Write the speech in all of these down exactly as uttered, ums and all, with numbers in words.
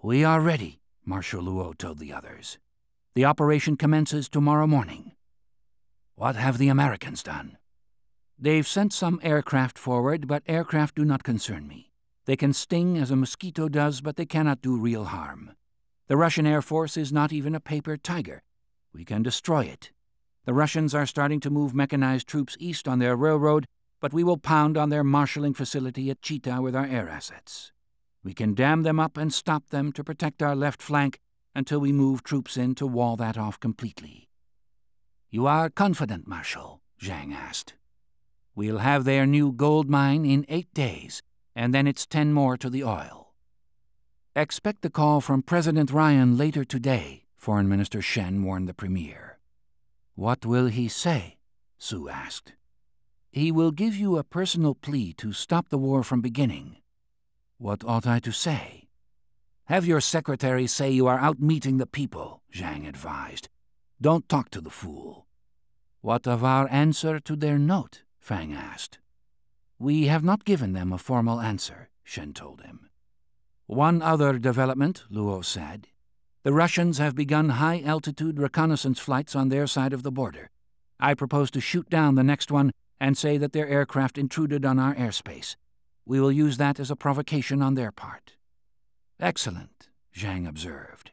"We are ready," Marshal Luo told the others. "The operation commences tomorrow morning." "What have the Americans done?" "They've sent some aircraft forward, but aircraft do not concern me. They can sting as a mosquito does, but they cannot do real harm. The Russian Air Force is not even a paper tiger. We can destroy it. The Russians are starting to move mechanized troops east on their railroad, but we will pound on their marshalling facility at Chita with our air assets. We can dam them up and stop them to protect our left flank until we move troops in to wall that off completely." "You are confident, Marshal?" Zhang asked. "We'll have their new gold mine in eight days, and then it's ten more to the oil." "Expect a call from President Ryan later today," Foreign Minister Shen warned the Premier. "What will he say?" Su asked. "He will give you a personal plea to stop the war from beginning." "What ought I to say?" "Have your secretary say you are out meeting the people," Zhang advised. "Don't talk to the fool." "What of our answer to their note?" Fang asked. "We have not given them a formal answer," Shen told him. "One other development," Luo said. "The Russians have begun high-altitude reconnaissance flights on their side of the border. I propose to shoot down the next one and say that their aircraft intruded on our airspace. We will use that as a provocation on their part." "Excellent," Zhang observed.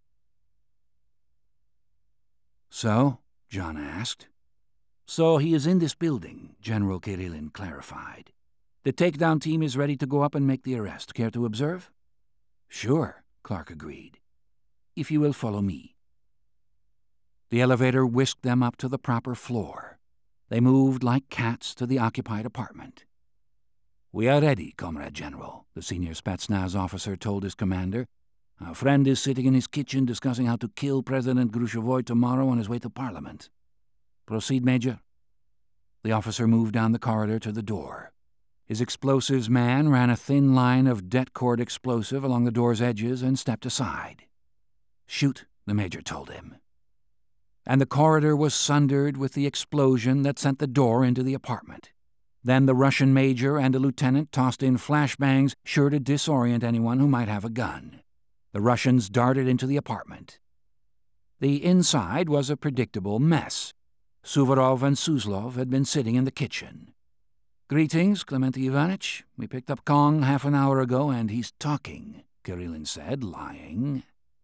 "So?" John asked. "So he is in this building," General Kirillin clarified. "The takedown team is ready to go up and make the arrest. Care to observe?" "Sure," Clark agreed. "If you will follow me." The elevator whisked them up to the proper floor. They moved like cats to the occupied apartment. "We are ready, Comrade General," the senior Spetsnaz officer told his commander. "Our friend is sitting in his kitchen discussing how to kill President Grushevoy tomorrow on his way to Parliament." "Proceed, Major." The officer moved down the corridor to the door. His explosives man ran a thin line of det-cord explosive along the door's edges and stepped aside. "Shoot," the Major told him. And the corridor was sundered with the explosion that sent the door into the apartment. Then the Russian major and a lieutenant tossed in flashbangs sure to disorient anyone who might have a gun. The Russians darted into the apartment. The inside was a predictable mess. Suvorov and Suslov had been sitting in the kitchen. "Greetings, Clemente Ivanich. We picked up Kong half an hour ago, and he's talking," Kirillin said, lying.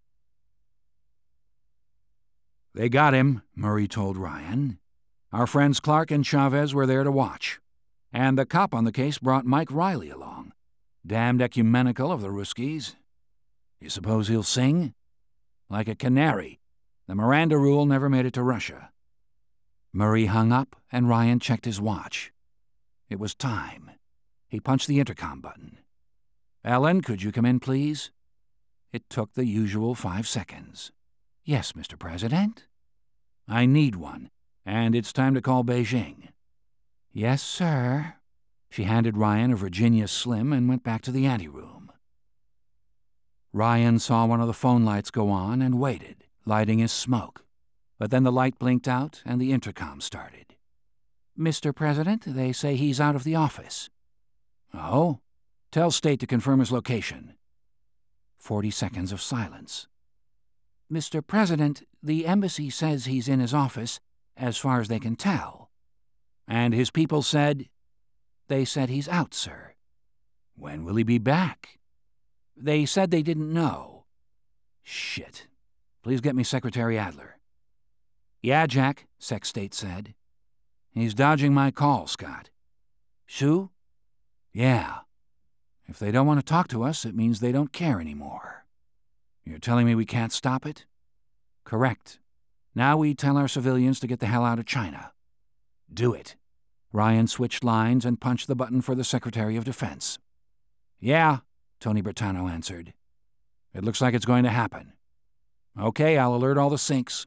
"They got him," Murray told Ryan. "Our friends Clark and Chavez were there to watch. And the cop on the case brought Mike Riley along. Damned ecumenical of the Ruskies. You suppose he'll sing? Like a canary. The Miranda rule never made it to Russia." Murray hung up, and Ryan checked his watch. It was time. He punched the intercom button. "Ellen, could you come in, please?" It took the usual five seconds. "Yes, Mister President?" "I need one, and it's time to call Beijing." "Yes, sir." She handed Ryan a Virginia Slim and went back to the anteroom. Ryan saw one of the phone lights go on and waited, lighting his smoke. But then the light blinked out and the intercom started. "Mister President, they say he's out of the office." "Oh? Tell State to confirm his location." Forty seconds of silence. "Mister President, the embassy says he's in his office, as far as they can tell." "And his people said—" "They said he's out, sir." "When will he be back?" "They said they didn't know." "Shit. Please get me Secretary Adler." "Yeah, Jack," Sec State said. "He's dodging my call, Scott." "Sue?" "Yeah. If they don't want to talk to us, it means they don't care anymore." "You're telling me we can't stop it?" "Correct. Now we tell our civilians to get the hell out of China." "Do it." Ryan switched lines and punched the button for the Secretary of Defense. "Yeah," Tony Bertano answered. "It looks like it's going to happen." "Okay, I'll alert all the sinks."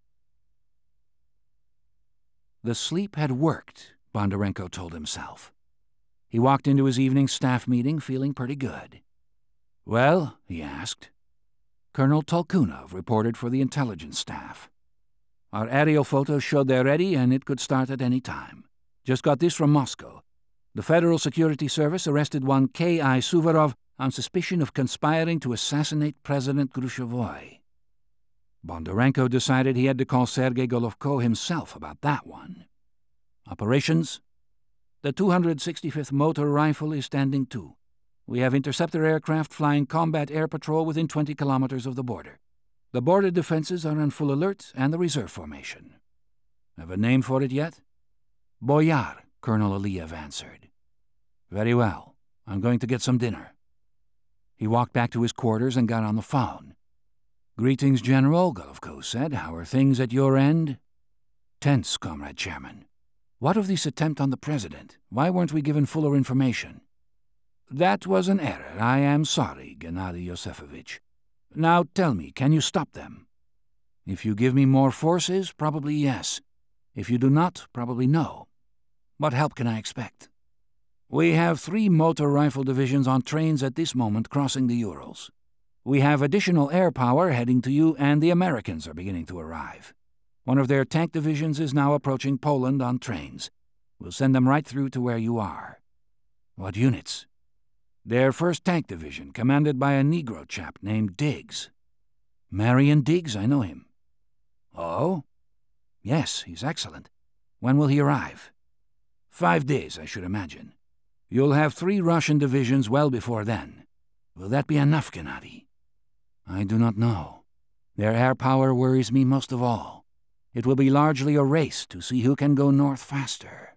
The sleep had worked, Bondarenko told himself. He walked into his evening staff meeting feeling pretty good. "Well?" he asked. Colonel Tolkunov reported for the intelligence staff. "Our aerial photos showed they're ready and it could start at any time. Just got this from Moscow. The Federal Security Service arrested one K I Suvorov on suspicion of conspiring to assassinate President Khrushchev. Bondarenko decided he had to call Sergei Golovko himself about that one. Operations? The two hundred sixty-fifth Motor Rifle is standing to. We have interceptor aircraft flying combat air patrol within twenty kilometers of the border. The border defenses are on full alert and the reserve formation. Have a name for it yet? Boyar, Colonel Aliyev answered. Very well. I'm going to get some dinner. He walked back to his quarters and got on the phone. Greetings, General, Golovko said. How are things at your end? Tense, Comrade Chairman. What of this attempt on the President? Why weren't we given fuller information? That was an error. I am sorry, Gennady Yosefovich. Now tell me, can you stop them? If you give me more forces, probably yes. If you do not, probably no. What help can I expect? We have three motor rifle divisions on trains at this moment crossing the Urals. We have additional air power heading to you, and the Americans are beginning to arrive. One of their tank divisions is now approaching Poland on trains. We'll send them right through to where you are. What units? Their first tank division, commanded by a Negro chap named Diggs. Marion Diggs, I know him. Oh? Yes, he's excellent. When will he arrive? Five days, I should imagine. You'll have three Russian divisions well before then. Will that be enough, Gennady? I do not know. Their air power worries me most of all. It will be largely a race to see who can go north faster.